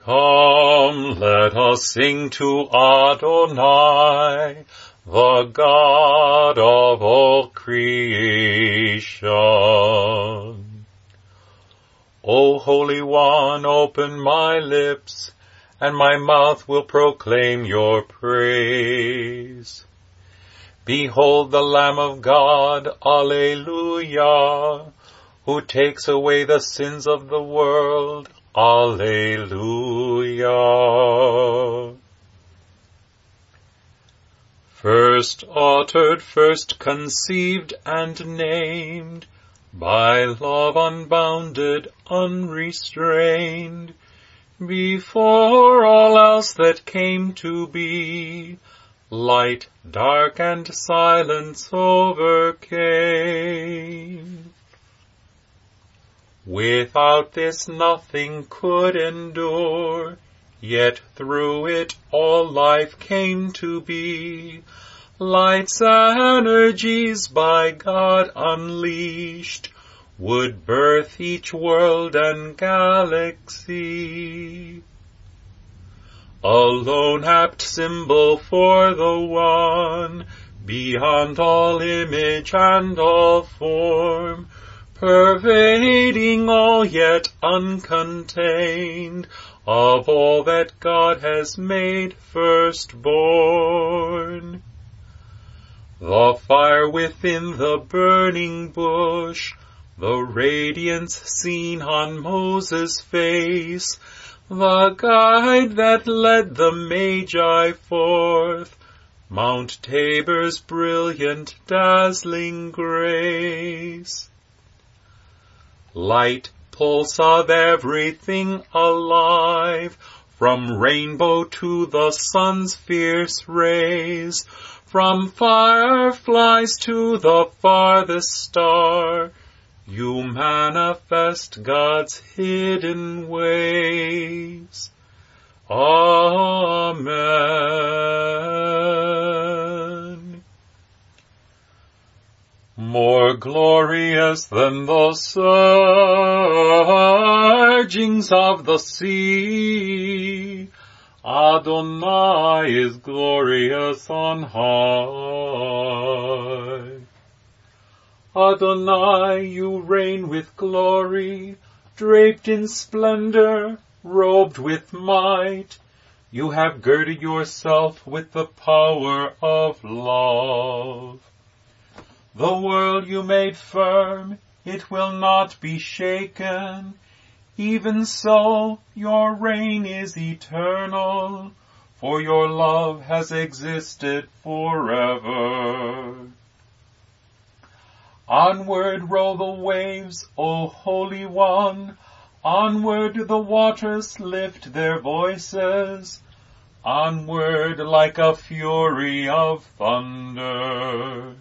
Come, let us sing to Adonai, the God of all creation. O Holy One, open my lips, and my mouth will proclaim your praise. Behold the Lamb of God, Alleluia, who takes away the sins of the world, Alleluia. First uttered, first conceived and named, by love unbounded, unrestrained, before all else that came to be, light, dark, and silence overcame. Without this nothing could endure, yet through it all life came to be. Light's energies by God unleashed would birth each world and galaxy. A lone apt symbol for the one, beyond all image and all form, pervading all yet uncontained, of all that God has made firstborn. The fire within the burning bush, the radiance seen on Moses' face, the guide that led the Magi forth, Mount Tabor's brilliant, dazzling grace. Light, pulse of everything alive, from rainbow to the sun's fierce rays, from fireflies to the farthest star, you manifest God's hidden ways. Amen. More glorious than the surgings of the sea, Adonai is glorious on high. Adonai, you reign with glory, draped in splendor, robed with might. You have girded yourself with the power of love. The world you made firm, it will not be shaken. Even so, your reign is eternal, for your love has existed forever. Onward roll the waves, O Holy One. Onward the waters lift their voices. Onward like a fury of thunder.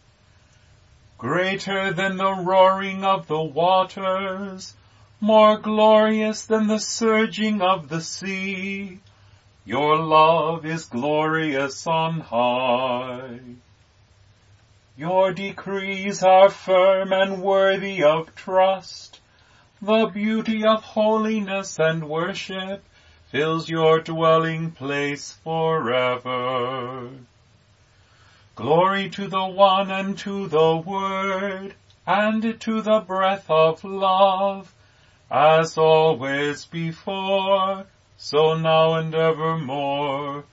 Greater than the roaring of the waters, more glorious than the surging of the sea, your love is glorious on high. Your decrees are firm and worthy of trust. The beauty of holiness and worship fills your dwelling place forever. Glory to the One and to the Word and to the breath of love, as always before, so now and evermore.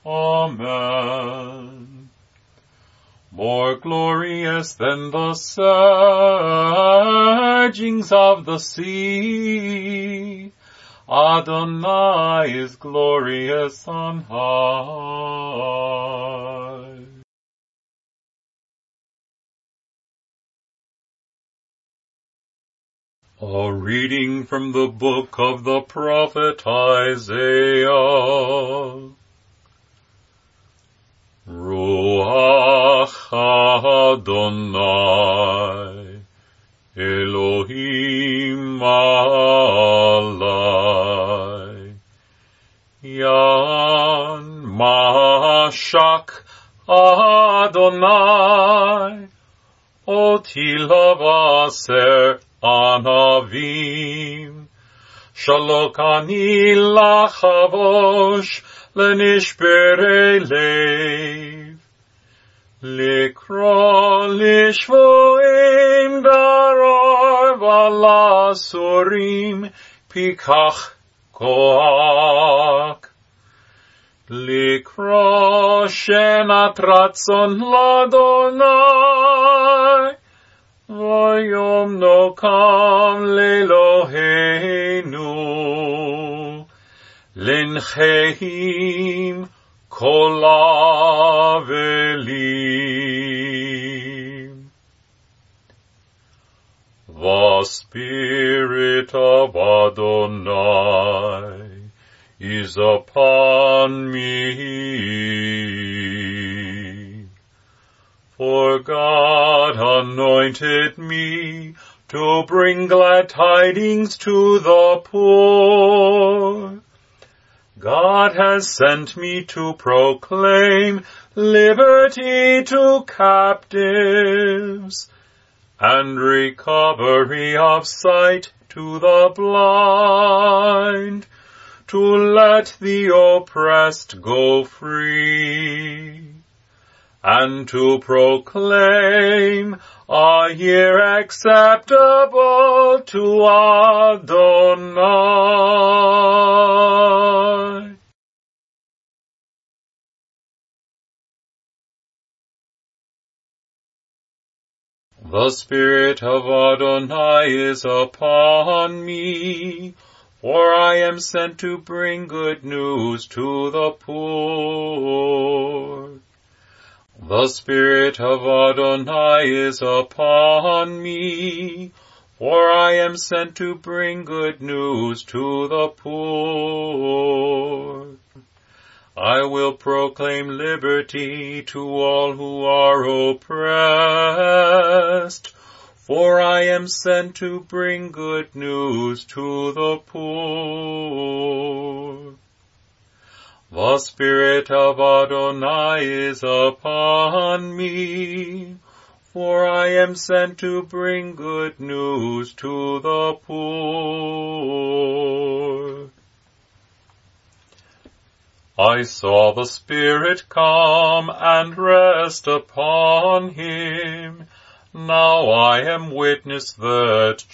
Amen. More glorious than the surgings of the sea, Adonai is glorious on high. A reading from the book of the prophet Isaiah. Ruach Adonai, Elohim alai, Yan Mashak Adonai, Oti lavaser anavim, Shalok ani lachavosh lenishbere lev. Likro lishvoim daror valasurim pikach koach. Likro shenat ratzon ladonai vayom nokam lelohenu lincheim kol avelim. The Spirit of Adonai is upon me, for God anointed me to bring glad tidings to the poor. God has sent me to proclaim liberty to captives and recovery of sight to the blind, to let the oppressed go free, and to proclaim a year acceptable to Adonai. The Spirit of Adonai is upon me, for I am sent to bring good news to the poor. The Spirit of Adonai is upon me, for I am sent to bring good news to the poor. I will proclaim liberty to all who are oppressed, for I am sent to bring good news to the poor. The Spirit of Adonai is upon me, for I am sent to bring good news to the poor. I saw the Spirit come and rest upon him. Now I am witness that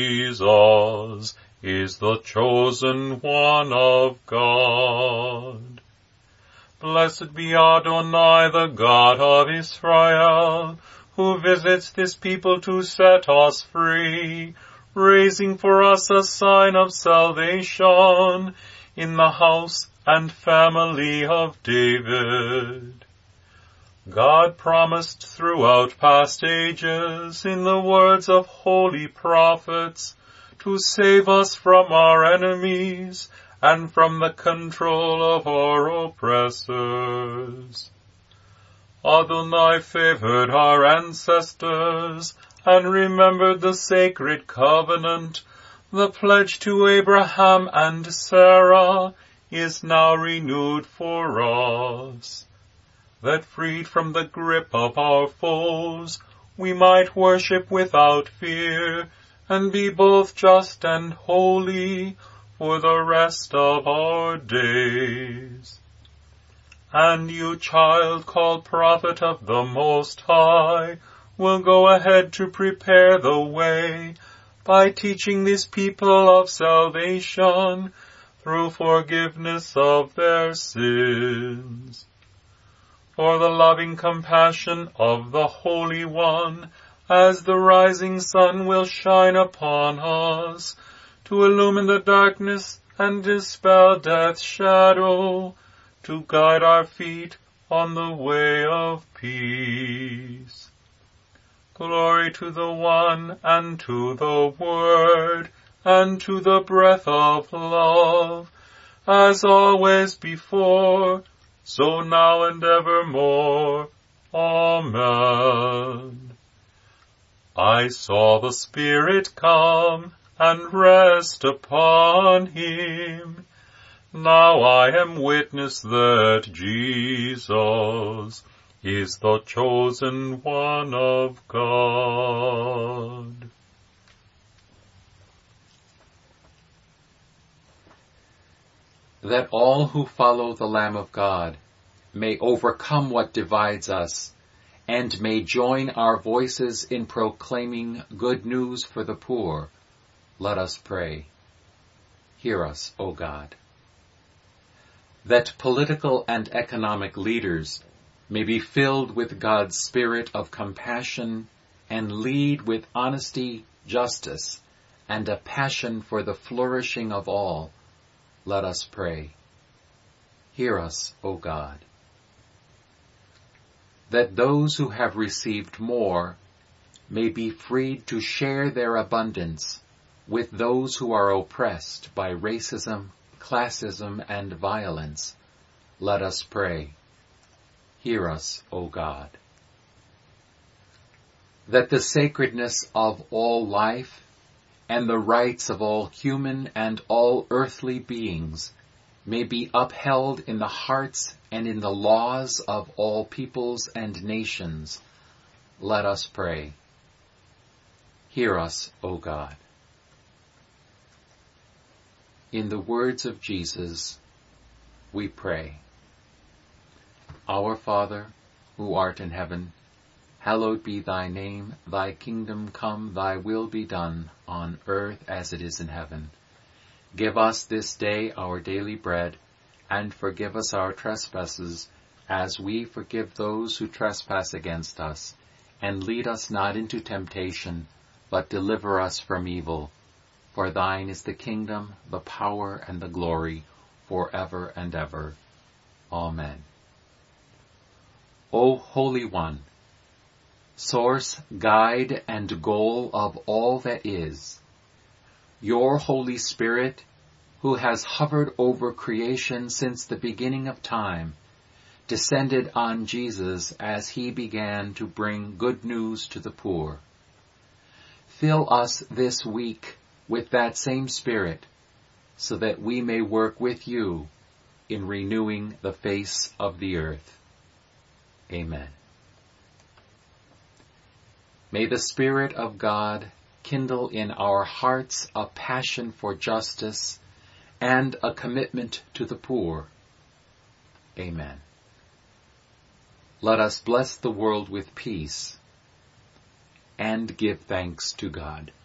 Jesus is the chosen one of God. Blessed be Adonai, the God of Israel, who visits this people to set us free, raising for us a sign of salvation in the house and family of David. God promised throughout past ages in the words of holy prophets to save us from our enemies and from the control of our oppressors. Adonai favored our ancestors and remembered the sacred covenant. The pledge to Abraham and Sarah is now renewed for us, that freed from the grip of our foes, we might worship without fear and be both just and holy for the rest of our days. And you, child called prophet of the Most High, will go ahead to prepare the way by teaching this people of salvation through forgiveness of their sins. For the loving compassion of the Holy One, as the rising sun will shine upon us, to illumine the darkness and dispel death's shadow, to guide our feet on the way of peace. Glory to the One, and to the Word, and to the breath of love, as always before, so now and evermore. Amen. I saw the Spirit come and rest upon him. Now I am witness that Jesus is the chosen one of God. that all who follow the Lamb of God may overcome what divides us, and may join our voices in proclaiming good news for the poor, let us pray. Hear us, O God. That political and economic leaders may be filled with God's spirit of compassion and lead with honesty, justice, and a passion for the flourishing of all, let us pray. Hear us, O God. That those who have received more may be freed to share their abundance with those who are oppressed by racism, classism, and violence, let us pray. Hear us, O God. That the sacredness of all life and the rights of all human and all earthly beings may be upheld in the hearts and in the laws of all peoples and nations, let us pray. Hear us, O God. In the words of Jesus, we pray. Our Father, who art in heaven, hallowed be thy name. Thy kingdom come, thy will be done, on earth as it is in heaven. Give us this day our daily bread, and forgive us our trespasses, as we forgive those who trespass against us. And lead us not into temptation, but deliver us from evil. For thine is the kingdom, the power, and the glory, forever and ever. Amen. O Holy One, source, guide, and goal of all that is, your Holy Spirit, who has hovered over creation since the beginning of time, descended on Jesus as he began to bring good news to the poor. Fill us this week with that same Spirit, so that we may work with you in renewing the face of the earth. Amen. May the Spirit of God kindle in our hearts a passion for justice and a commitment to the poor. Amen. Let us bless the world with peace and give thanks to God.